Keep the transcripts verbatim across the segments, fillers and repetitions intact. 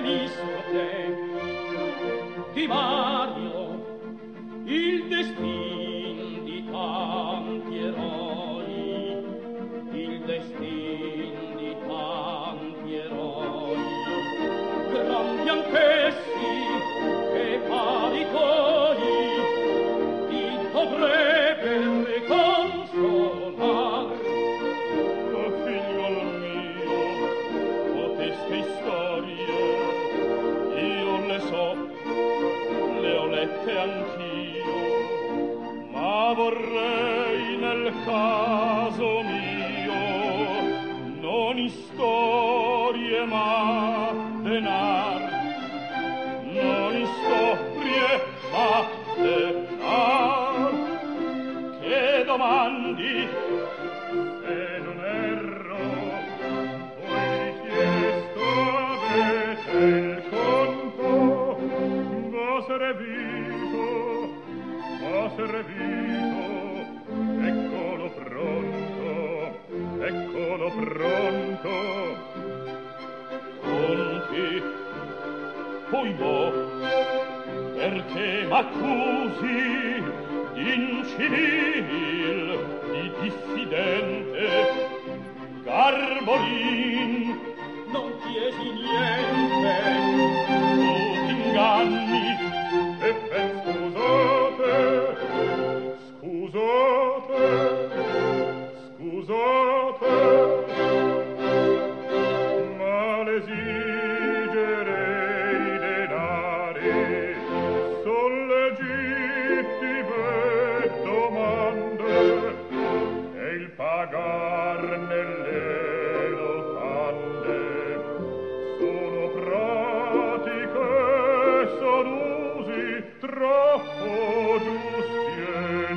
benissimo te di Mario il destin di tanti eroi, il destin di tanti eroi, grandi anch'essi e pari tuoi, ti dovrebbe consolar. Oh figliol mio, coteste storie io le so, le ho lette anch'io, ma vorrei nel caso mio non istorie ma denar, non istorie ma denar. Che domandi? Se non erro, voi chiesto avete il conto, va servito, va servito, eccolo pronto, eccolo pronto. Conti, poi boh, perché m'accusi d'incivil, di diffidente? Garbolin, non chiesi niente, tu t'inganni, e ben scusate, scusate, scusate, ma l'esigerei denari, son legittime domande, e il pagar nelle locande sono pratiche, son usi troppo giusti e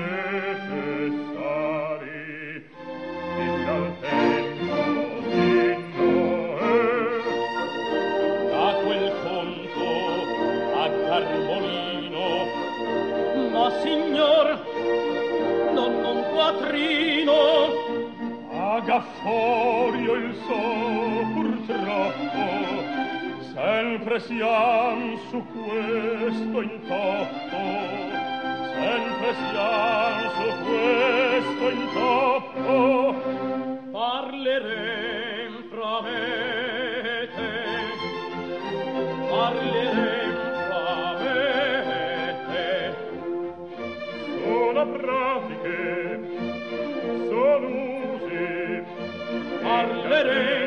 necessari. Di tal tempo d'inno è da quel conto a Garbolino, ma signor, non un quattrino. a Gafforio il so purtroppo, sempre siam su questo intoppo, sempre siam su questo intoppo. Parlerem fra vete, parlerem fra vete, Sono pratiche, sono usi, parlerem